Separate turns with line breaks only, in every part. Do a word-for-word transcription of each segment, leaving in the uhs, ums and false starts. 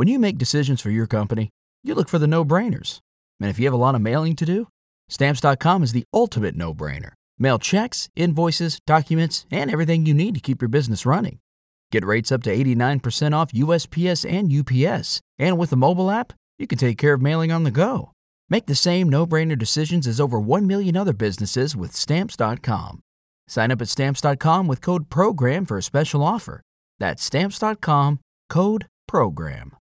When you make decisions for your company, you look for the no-brainers. And if you have a lot of mailing to do, Stamps dot com is the ultimate no-brainer. Mail checks, invoices, documents, and everything you need to keep your business running. Get rates up to eighty-nine percent off U S P S and U P S. And with the mobile app, you can take care of mailing on the go. Make the same no-brainer decisions as over one million other businesses with Stamps dot com. Sign up at Stamps dot com with code PROGRAM for a special offer. That's Stamps dot com, code PROGRAM.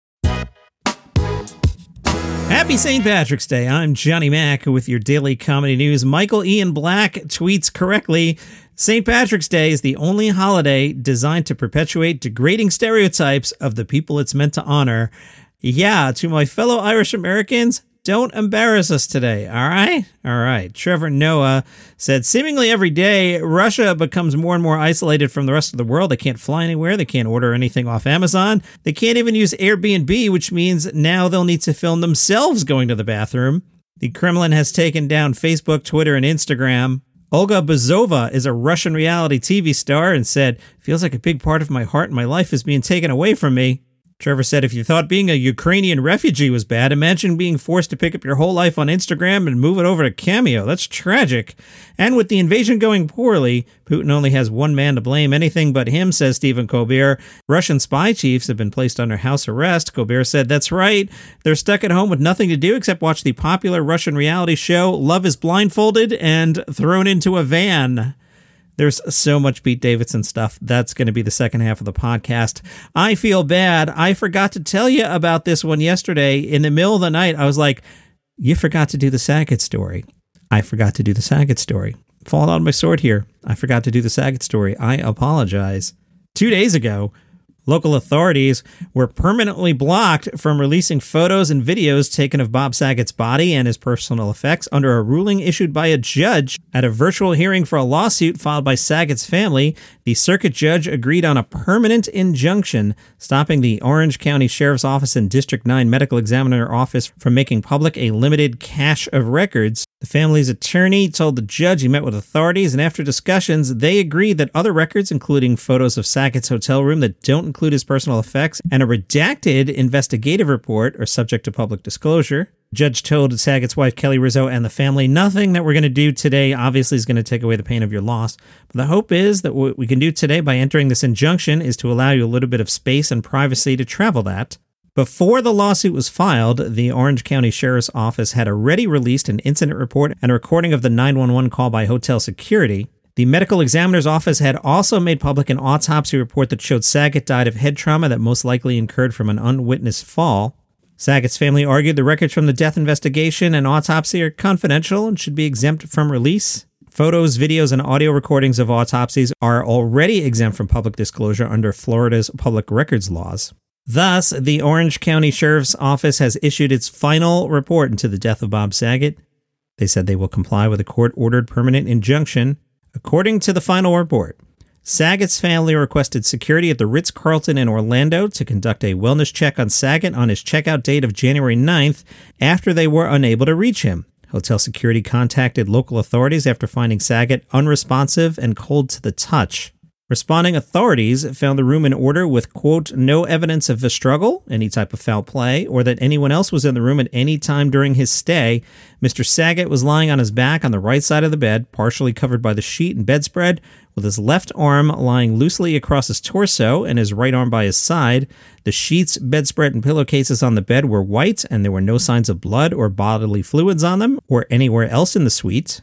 Happy Saint Patrick's Day. I'm Johnny Mack with your daily comedy news. Michael Ian Black tweets correctly, Saint Patrick's Day is the only holiday designed to perpetuate degrading stereotypes of the people it's meant to honor. Yeah, to my fellow Irish Americans, don't embarrass us today, all right? All right. Trevor Noah said, seemingly every day, Russia becomes more and more isolated from the rest of the world. They can't fly anywhere. They can't order anything off Amazon. They can't even use Airbnb, which means now they'll need to film themselves going to the bathroom. The Kremlin has taken down Facebook, Twitter, and Instagram. Olga Buzova is a Russian reality T V star and said, feels like a big part of my heart and my life is being taken away from me. Trevor said, if you thought being a Ukrainian refugee was bad, imagine being forced to pick up your whole life on Instagram and move it over to Cameo. That's tragic. And with the invasion going poorly, Putin only has one man to blame. Anything but him, says Stephen Colbert. Russian spy chiefs have been placed under house arrest. Colbert said, that's right. They're stuck at home with nothing to do except watch the popular Russian reality show Love is Blindfolded and thrown into a van. There's so much Pete Davidson stuff. That's going to be the second half of the podcast. I feel bad. I forgot to tell you about this one yesterday. In the middle of the night, I was like, you forgot to do the Saget story. I forgot to do the Saget story. Fall on my sword here. I forgot to do the Saget story. I apologize. Two days ago, local authorities were permanently blocked from releasing photos and videos taken of Bob Saget's body and his personal effects under a ruling issued by a judge at a virtual hearing for a lawsuit filed by Saget's family. The circuit judge agreed on a permanent injunction stopping the Orange County Sheriff's Office and District nine Medical Examiner Office from making public a limited cache of records. The family's attorney told the judge he met with authorities, and after discussions, they agreed that other records, including photos of Saget's hotel room that don't include his personal effects and a redacted investigative report, are subject to public disclosure. The judge told Saget's wife, Kelly Rizzo, and the family, nothing that we're going to do today obviously is going to take away the pain of your loss. But the hope is that what we can do today by entering this injunction is to allow you a little bit of space and privacy to travel that. Before the lawsuit was filed, the Orange County Sheriff's Office had already released an incident report and a recording of the nine one one call by hotel security. The medical examiner's office had also made public an autopsy report that showed Saget died of head trauma that most likely incurred from an unwitnessed fall. Saget's family argued the records from the death investigation and autopsy are confidential and should be exempt from release. Photos, videos, and audio recordings of autopsies are already exempt from public disclosure under Florida's public records laws. Thus, the Orange County Sheriff's Office has issued its final report into the death of Bob Saget. They said they will comply with a court-ordered permanent injunction. According to the final report, Saget's family requested security at the Ritz-Carlton in Orlando to conduct a wellness check on Saget on his checkout date of January ninth after they were unable to reach him. Hotel security contacted local authorities after finding Saget unresponsive and cold to the touch. Responding authorities found the room in order with, quote, no evidence of a struggle, any type of foul play, or that anyone else was in the room at any time during his stay. Mister Saget was lying on his back on the right side of the bed, partially covered by the sheet and bedspread, with his left arm lying loosely across his torso and his right arm by his side. The sheets, bedspread, and pillowcases on the bed were white, and there were no signs of blood or bodily fluids on them or anywhere else in the suite.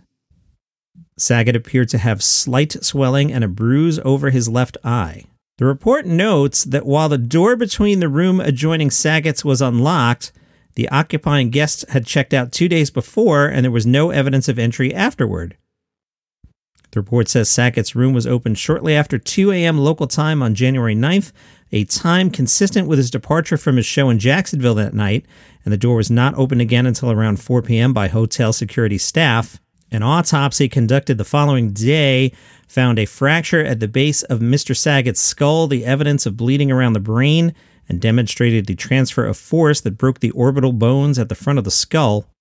Saget appeared to have slight swelling and a bruise over his left eye. The report notes that while the door between the room adjoining Saget's was unlocked, the occupying guests had checked out two days before and there was no evidence of entry afterward. The report says Saget's room was opened shortly after two a.m. local time on January ninth, a time consistent with his departure from his show in Jacksonville that night, and the door was not opened again until around four p.m. by hotel security staff. An autopsy conducted the following day found a fracture at the base of Mister Saget's skull, the evidence of bleeding around the brain, and demonstrated the transfer of force that broke the orbital bones at the front of the skull.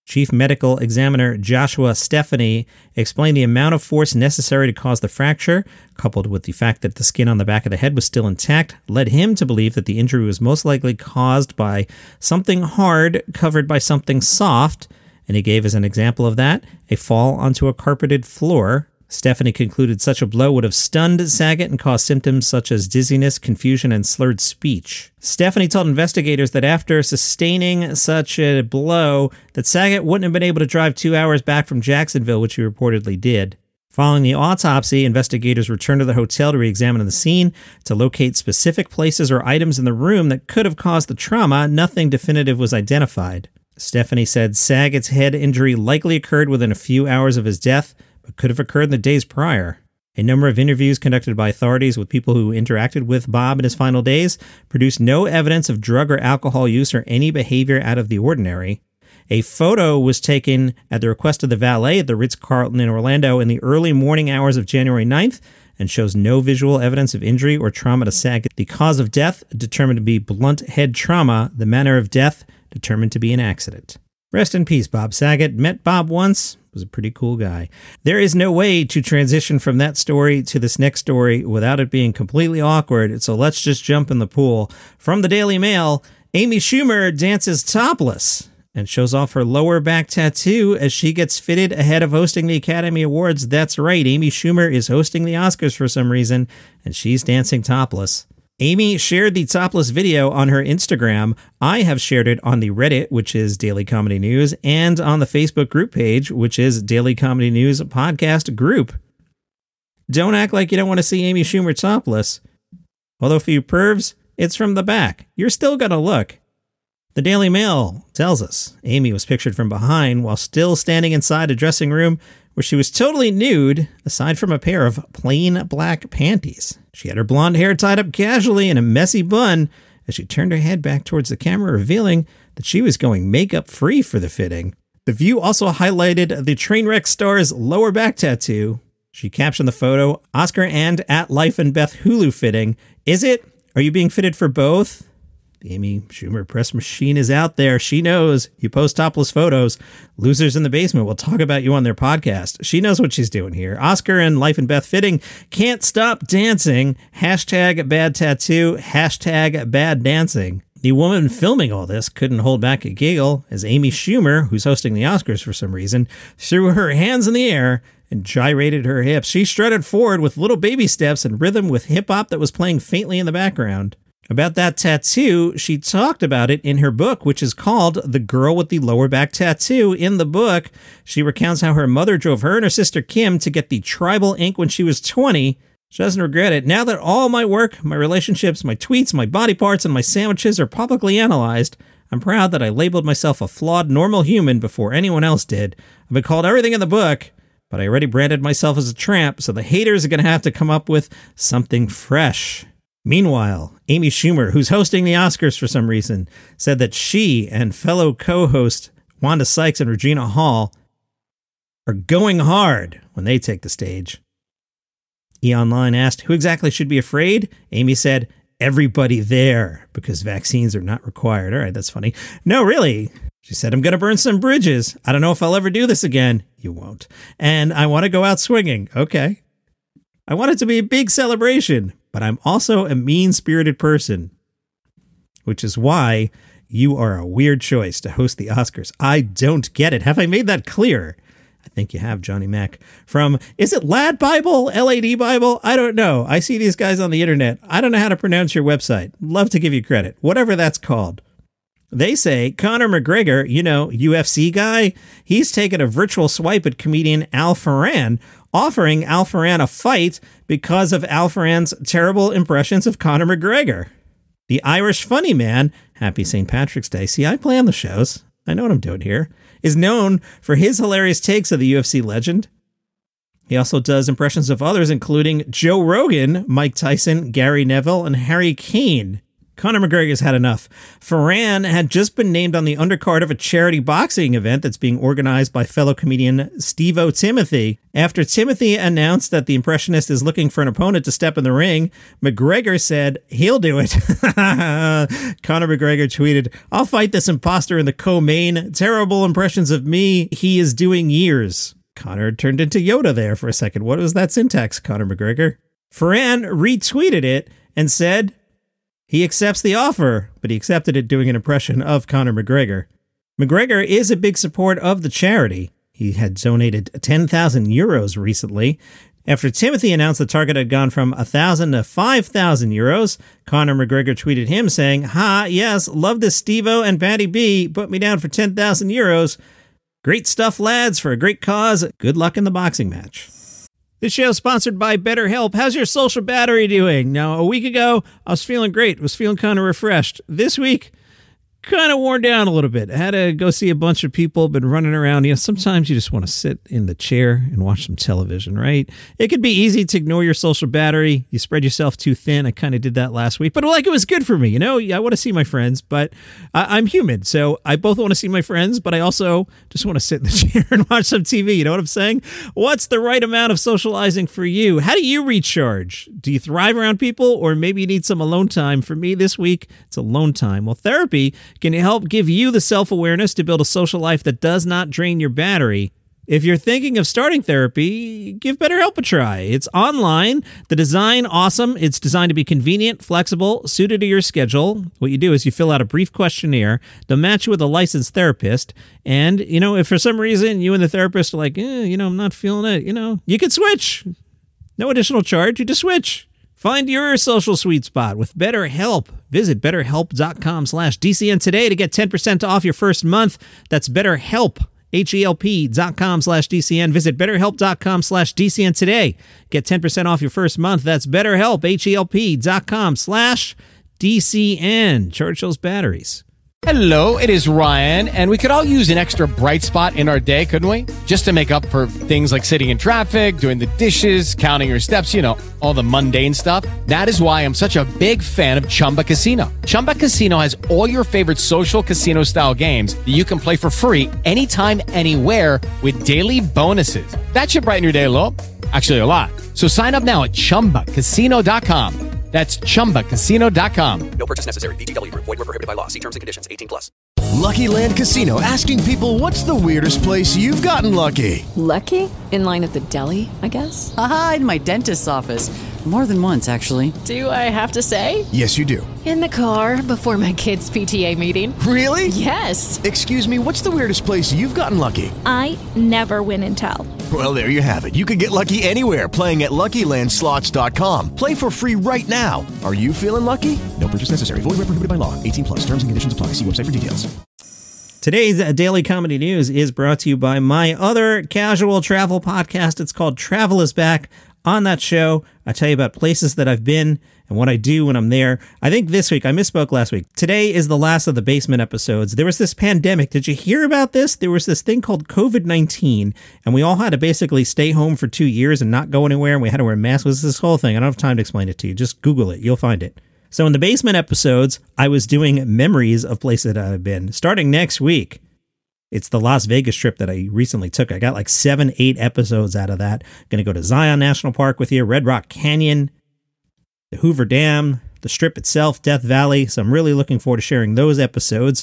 Chief Medical Examiner Joshua Stephanie explained the amount of force necessary to cause the fracture, coupled with the fact that the skin on the back of the head was still intact, led him to believe that the injury was most likely caused by something hard covered by something soft, and he gave as an example of that a fall onto a carpeted floor. Stephanie concluded such a blow would have stunned Saget and caused symptoms such as dizziness, confusion, and slurred speech. Stephanie told investigators that after sustaining such a blow, that Saget wouldn't have been able to drive two hours back from Jacksonville, which he reportedly did. Following the autopsy, investigators returned to the hotel to re-examine the scene to locate specific places or items in the room that could have caused the trauma. Nothing definitive was identified. Stephanie said Saget's head injury likely occurred within a few hours of his death, but could have occurred in the days prior. A number of interviews conducted by authorities with people who interacted with Bob in his final days produced no evidence of drug or alcohol use or any behavior out of the ordinary. A photo was taken at the request of the valet at the Ritz-Carlton in Orlando in the early morning hours of January ninth and shows no visual evidence of injury or trauma to Saget. The cause of death determined to be blunt head trauma. The manner of death determined to be an accident. Rest in peace, Bob Saget. Met Bob once. Was a pretty cool guy. There is no way to transition from that story to this next story without it being completely awkward, so let's just jump in the pool. From the Daily Mail, Amy Schumer dances topless and shows off her lower back tattoo as she gets fitted ahead of hosting the Academy Awards. That's right, Amy Schumer is hosting the Oscars for some reason, and she's dancing topless. Amy shared the topless video on her Instagram. I have shared it on the Reddit, which is Daily Comedy News, and on the Facebook group page, which is Daily Comedy News Podcast Group. Don't act like you don't want to see Amy Schumer topless. Although for you pervs, it's from the back. You're still going to look. The Daily Mail tells us Amy was pictured from behind while still standing inside a dressing room where she was totally nude, aside from a pair of plain black panties. She had her blonde hair tied up casually in a messy bun as she turned her head back towards the camera, revealing that she was going makeup-free for the fitting. The View also highlighted the Trainwreck star's lower back tattoo. She captioned the photo, Oscar and At Life and Beth Hulu fitting. Is it? Are you being fitted for both? The Amy Schumer press machine is out there. She knows you post topless photos. Losers in the Basement will talk about you on their podcast. She knows what she's doing here. Oscar and Life and Beth fitting. Can't stop dancing. Hashtag bad tattoo. Hashtag bad dancing. The woman filming all this couldn't hold back a giggle as Amy Schumer, who's hosting the Oscars for some reason, threw her hands in the air and gyrated her hips. She strutted forward with little baby steps in rhythm with hip-hop that was playing faintly in the background. About that tattoo, she talked about it in her book, which is called The Girl with the Lower Back Tattoo. In the book, she recounts how her mother drove her and her sister Kim to get the tribal ink when she was twenty. She doesn't regret it. Now that all my work, my relationships, my tweets, my body parts, and my sandwiches are publicly analyzed, I'm proud that I labeled myself a flawed, normal human before anyone else did. I've been called everything in the book, but I already branded myself as a tramp, so the haters are going to have to come up with something fresh. Meanwhile, Amy Schumer, who's hosting the Oscars for some reason, said that she and fellow co-host Wanda Sykes and Regina Hall are going hard when they take the stage. E! Online asked, who exactly should be afraid? Amy said, everybody there, because vaccines are not required. All right, that's funny. No, really. She said, I'm going to burn some bridges. I don't know if I'll ever do this again. You won't. And I want to go out swinging. Okay. I want it to be a big celebration, but I'm also a mean-spirited person, which is why you are a weird choice to host the Oscars. I don't get it. Have I made that clear? I think you have, Johnny Mac. From, is it Lad Bible? L A D Bible? I don't know. I see these guys on the internet. I don't know how to pronounce your website. Love to give you credit. Whatever that's called. They say Conor McGregor, you know, U F C guy, he's taken a virtual swipe at comedian Al Ferran, offering Al Ferran a fight because of Al Ferran's terrible impressions of Conor McGregor. The Irish funny man, happy Saint Patrick's Day, see, I plan the shows, I know what I'm doing here, is known for his hilarious takes of the U F C legend. He also does impressions of others, including Joe Rogan, Mike Tyson, Gary Neville, and Harry Kane. Conor McGregor's had enough. Ferran had just been named on the undercard of a charity boxing event that's being organized by fellow comedian Steve-O Timothy. After Timothy announced that the Impressionist is looking for an opponent to step in the ring, McGregor said he'll do it. Conor McGregor tweeted, "I'll fight this imposter in the co-main. Terrible impressions of me he is doing years." Conor turned into Yoda there for a second. What was that syntax, Conor McGregor? Ferran retweeted it and said he accepts the offer, but he accepted it doing an impression of Conor McGregor. McGregor is a big support of the charity. He had donated ten thousand euros recently. After Timothy announced the target had gone from one thousand to five thousand euros, Conor McGregor tweeted him saying, "Ha, yes, love this Steve-O and Patty B. Put me down for ten thousand euros. Great stuff, lads, for a great cause. Good luck in the boxing match." This show is sponsored by BetterHelp. How's your social battery doing? Now, a week ago, I was feeling great. Was feeling kind of refreshed. This week, kind of worn down a little bit. I had to go see a bunch of people, been running around. You know, sometimes you just want to sit in the chair and watch some television, right? It could be easy to ignore your social battery. You spread yourself too thin. I kind of did that last week, but like it was good for me. You know, I want to see my friends, but I- I'm human. So I both want to see my friends, but I also just want to sit in the chair and watch some T V. You know what I'm saying? What's the right amount of socializing for you? How do you recharge? Do you thrive around people, or maybe you need some alone time? For me this week, it's alone time. Well, therapy can help give you the self-awareness to build a social life that does not drain your battery. If you're thinking of starting therapy, give BetterHelp a try. It's online, the design awesome. It's designed to be convenient, flexible, suited to your schedule. What you do is you fill out a brief questionnaire. They'll match you with a licensed therapist. And, you know, if for some reason you and the therapist are like, eh, you know, I'm not feeling it, you know, you can switch. No additional charge. You just switch. Find your social sweet spot with BetterHelp. Visit betterhelp.com slash DCN today to get ten percent off your first month. That's BetterHelp, H-E-L-P dot com slash DCN. Visit betterhelp.com slash DCN today. Get ten percent off your first month. That's BetterHelp, H-E-L-P dot com slash DCN. Charge those batteries.
Hello, it is Ryan, and we could all use an extra bright spot in our day, couldn't we? Just to make up for things like sitting in traffic, doing the dishes, counting your steps, you know, all the mundane stuff. That is why I'm such a big fan of Chumba Casino. Chumba Casino has all your favorite social casino-style games that you can play for free anytime, anywhere with daily bonuses. That should brighten your day a little. Actually, a lot. So sign up now at chumba casino dot com. That's chumba casino dot com.
No purchase necessary. V G W Group. Void where prohibited by law. See terms and conditions. eighteen plus.
Lucky Land Casino, asking people, what's the weirdest place you've gotten lucky?
Lucky? In line at the deli, I guess?
Aha, in my dentist's office. More than once, actually.
Do I have to say?
Yes, you do.
In the car before my kids' P T A meeting.
Really?
Yes.
Excuse me, what's the weirdest place you've gotten lucky?
I never win and tell.
Well, there you have it. You can get lucky anywhere, playing at Lucky Land Slots dot com. Play for free right now. Are you feeling lucky? No purchase necessary. Void where prohibited by law. eighteen plus. Terms and conditions apply. See website for details.
Today's Daily Comedy News is brought to you by my other casual travel podcast. It's called Travel is Back. On that show, I tell you about places that I've been and what I do when I'm there. I think this week, I misspoke last week. Today is the last of the basement episodes. There was this pandemic. Did you hear about this? There was this thing called covid nineteen, and we all had to basically stay home for two years and not go anywhere, and we had to wear masks. It was this whole thing. I don't have time to explain it to you. Just Google it. You'll find it. So in the basement episodes, I was doing memories of places that I've been. Starting next week, it's the Las Vegas trip that I recently took. I got like seven, eight episodes out of that. Going to go to Zion National Park with you, Red Rock Canyon, the Hoover Dam, the Strip itself, Death Valley. So I'm really looking forward to sharing those episodes.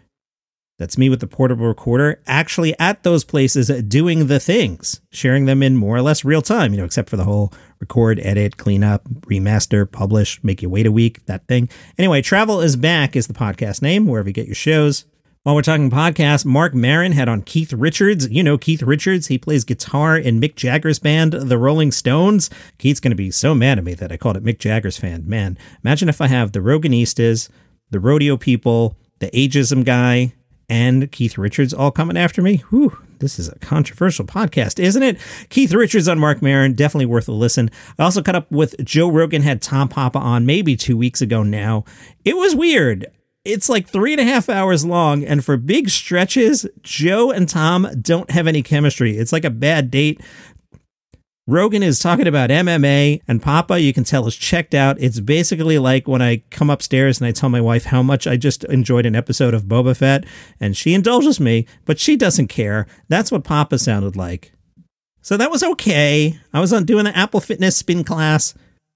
That's me with the portable recorder, actually at those places doing the things, sharing them in more or less real time, you know, except for the whole record, edit, clean up, remaster, publish, make you wait a week, that thing. Anyway, Travel is Back is the podcast name, wherever you get your shows. While we're talking podcasts, Mark Maron had on Keith Richards. You know Keith Richards. He plays guitar in Mick Jagger's band, The Rolling Stones. Keith's going to be so mad at me that I called it Mick Jagger's fan. Man, imagine if I have the Roganistas, the Rodeo People, the Ageism Guy, and Keith Richards all coming after me. Whew, this is a controversial podcast, isn't it? Keith Richards on Mark Maron, definitely worth a listen. I also caught up with Joe Rogan, had Tom Papa on maybe two weeks ago now. It was weird. It's like three and a half hours long, and for big stretches, Joe and Tom don't have any chemistry. It's like a bad date. Rogan is talking about M M A, and Papa, you can tell, is checked out. It's basically like when I come upstairs and I tell my wife how much I just enjoyed an episode of Boba Fett, and she indulges me, but she doesn't care. That's what Papa sounded like. So that was okay. I was on doing the Apple Fitness spin class.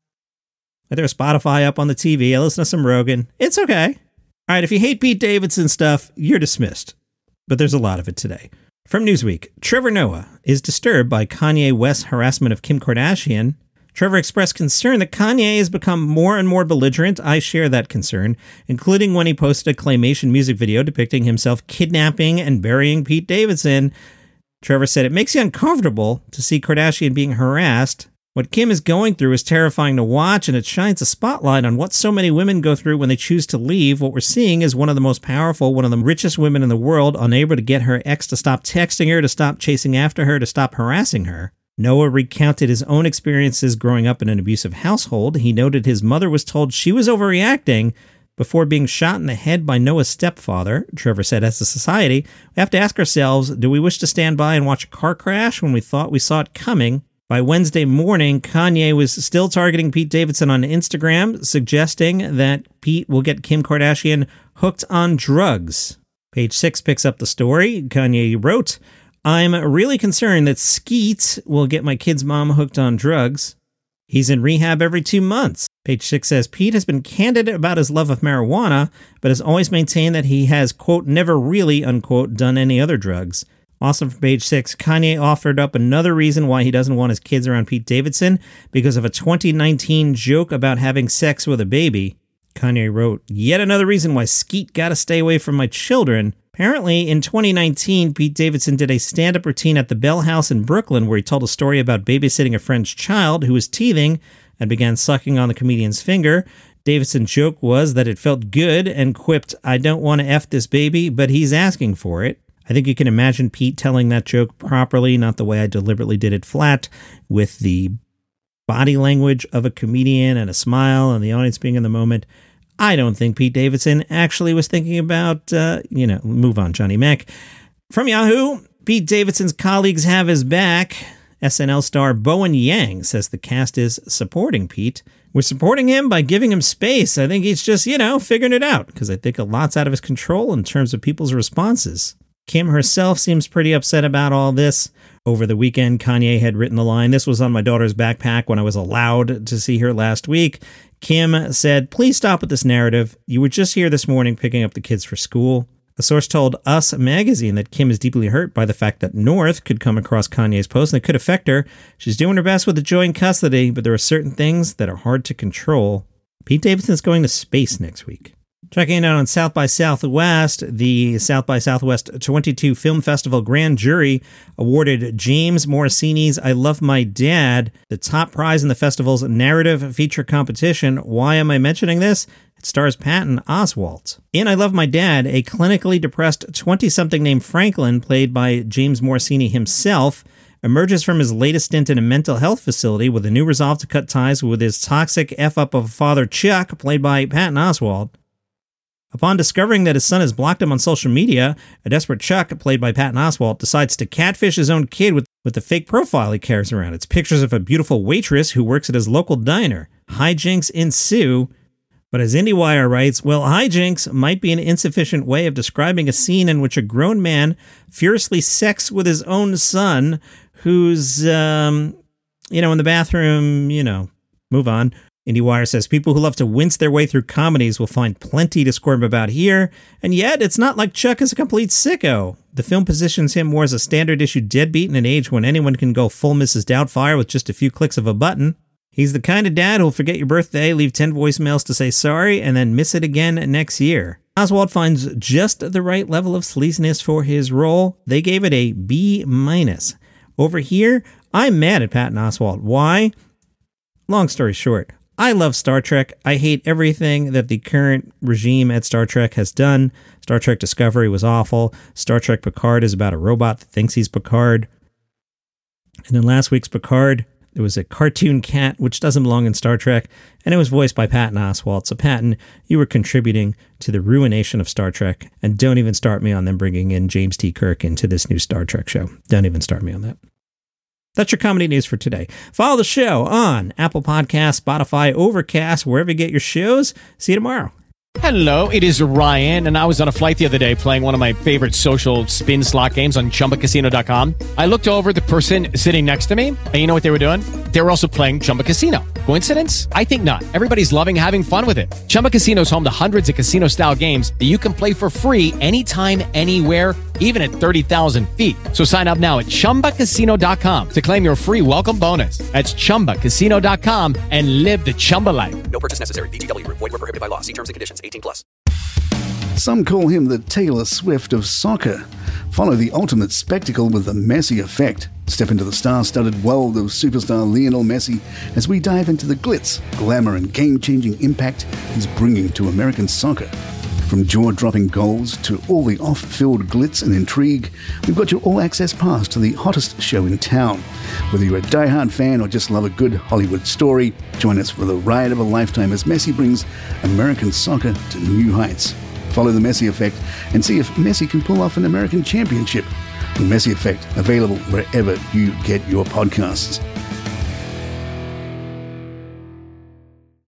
I threw Spotify up on the T V. I listened to some Rogan. It's okay. All right, if you hate Pete Davidson stuff, you're dismissed. But there's a lot of it today. From Newsweek, Trevor Noah is disturbed by Kanye West's harassment of Kim Kardashian. Trevor expressed concern that Kanye has become more and more belligerent. I share that concern, including when he posted a claymation music video depicting himself kidnapping and burying Pete Davidson. Trevor said it makes you uncomfortable to see Kardashian being harassed. What Kim is going through is terrifying to watch, and it shines a spotlight on what so many women go through when they choose to leave. What we're seeing is one of the most powerful, one of the richest women in the world, unable to get her ex to stop texting her, to stop chasing after her, to stop harassing her. Noah recounted his own experiences growing up in an abusive household. He noted his mother was told she was overreacting before being shot in the head by Noah's stepfather. Trevor said, as a society, we have to ask ourselves, do we wish to stand by and watch a car crash when we thought we saw it coming? By Wednesday morning, Kanye was still targeting Pete Davidson on Instagram, suggesting that Pete will get Kim Kardashian hooked on drugs. Page six picks up the story. Kanye wrote, I'm really concerned that Skeet will get my kid's mom hooked on drugs. He's in rehab every two months. Page six says, Pete has been candid about his love of marijuana, but has always maintained that he has, quote, never really, unquote, done any other drugs. Also from page six, Kanye offered up another reason why he doesn't want his kids around Pete Davidson, because of a twenty nineteen joke about having sex with a baby. Kanye wrote, yet another reason why Skeet gotta stay away from my children. Apparently, in twenty nineteen, Pete Davidson did a stand-up routine at the Bell House in Brooklyn where he told a story about babysitting a friend's child who was teething and began sucking on the comedian's finger. Davidson's joke was that it felt good and quipped, I don't want to F this baby, but he's asking for it. I think you can imagine Pete telling that joke properly, not the way I deliberately did it flat, with the body language of a comedian and a smile and the audience being in the moment. I don't think Pete Davidson actually was thinking about, uh, you know, move on, Johnny Mac. From Yahoo, Pete Davidson's colleagues have his back. S N L star Bowen Yang says the cast is supporting Pete. We're supporting him by giving him space. I think he's just, you know, figuring it out, because I think a lot's out of his control in terms of people's responses. Kim herself seems pretty upset about all this. Over the weekend, Kanye had written the line, this was on my daughter's backpack when I was allowed to see her last week. Kim said, please stop with this narrative. You were just here this morning picking up the kids for school. A source told Us magazine that Kim is deeply hurt by the fact that North could come across Kanye's post and it could affect her. She's doing her best with the joint custody, but there are certain things that are hard to control. Pete Davidson's going to space next week. Checking in on South by Southwest, the South by Southwest twenty-two Film Festival Grand Jury awarded James Morasini's I Love My Dad the top prize in the festival's narrative feature competition. Why am I mentioning this? It stars Patton Oswalt. In I Love My Dad, a clinically depressed twenty-something named Franklin, played by James Morasini himself, emerges from his latest stint in a mental health facility with a new resolve to cut ties with his toxic F-up of a father, Chuck, played by Patton Oswalt. Upon discovering that his son has blocked him on social media, a desperate Chuck, played by Patton Oswalt, decides to catfish his own kid with, with the fake profile he carries around. It's pictures of a beautiful waitress who works at his local diner. Hijinks ensue, but as IndieWire writes, well, hijinks might be an insufficient way of describing a scene in which a grown man furiously sex with his own son, who's, um, you know, in the bathroom, you know, move on. IndieWire says people who love to wince their way through comedies will find plenty to squirm about here, and yet it's not like Chuck is a complete sicko. The film positions him more as a standard-issue deadbeat in an age when anyone can go full Missus Doubtfire with just a few clicks of a button. He's the kind of dad who'll forget your birthday, leave ten voicemails to say sorry, and then miss it again next year. Oswald finds just the right level of sleaziness for his role. They gave it a B minus. Over here, I'm mad at Patton Oswalt. Why? Long story short, I love Star Trek. I hate everything that the current regime at Star Trek has done. Star Trek Discovery was awful. Star Trek Picard is about a robot that thinks he's Picard. And in last week's Picard, there was a cartoon cat, which doesn't belong in Star Trek, and it was voiced by Patton Oswalt. So Patton, you were contributing to the ruination of Star Trek, and don't even start me on them bringing in James T. Kirk into this new Star Trek show. Don't even start me on that. That's your comedy news for today. Follow the show on Apple Podcasts, Spotify, Overcast, wherever you get your shows. See you tomorrow.
Hello, it is Ryan, and I was on a flight the other day playing one of my favorite social spin slot games on Chumba Casino dot com. I looked over at the person sitting next to me, and you know what they were doing? They were also playing Chumba Casino. Coincidence? I think not. Everybody's loving having fun with it. Chumba Casino is home to hundreds of casino-style games that you can play for free anytime, anywhere, even at thirty thousand feet. So sign up now at Chumba Casino dot com to claim your free welcome bonus. That's Chumba Casino dot com and live the Chumba life.
No purchase necessary. V G W. Void where prohibited by law. See terms and conditions. eighteen plus.
Some call him the Taylor Swift of soccer. Follow the ultimate spectacle with the Messi effect. Step into the star-studded world of superstar Lionel Messi as we dive into the glitz, glamour and game-changing impact he's bringing to American soccer. From jaw-dropping goals to all the off-field glitz and intrigue, we've got your all-access pass to the hottest show in town. Whether you're a die-hard fan or just love a good Hollywood story, join us for the ride of a lifetime as Messi brings American soccer to new heights. Follow the Messi Effect and see if Messi can pull off an American championship. The Messi Effect, available wherever you get your podcasts.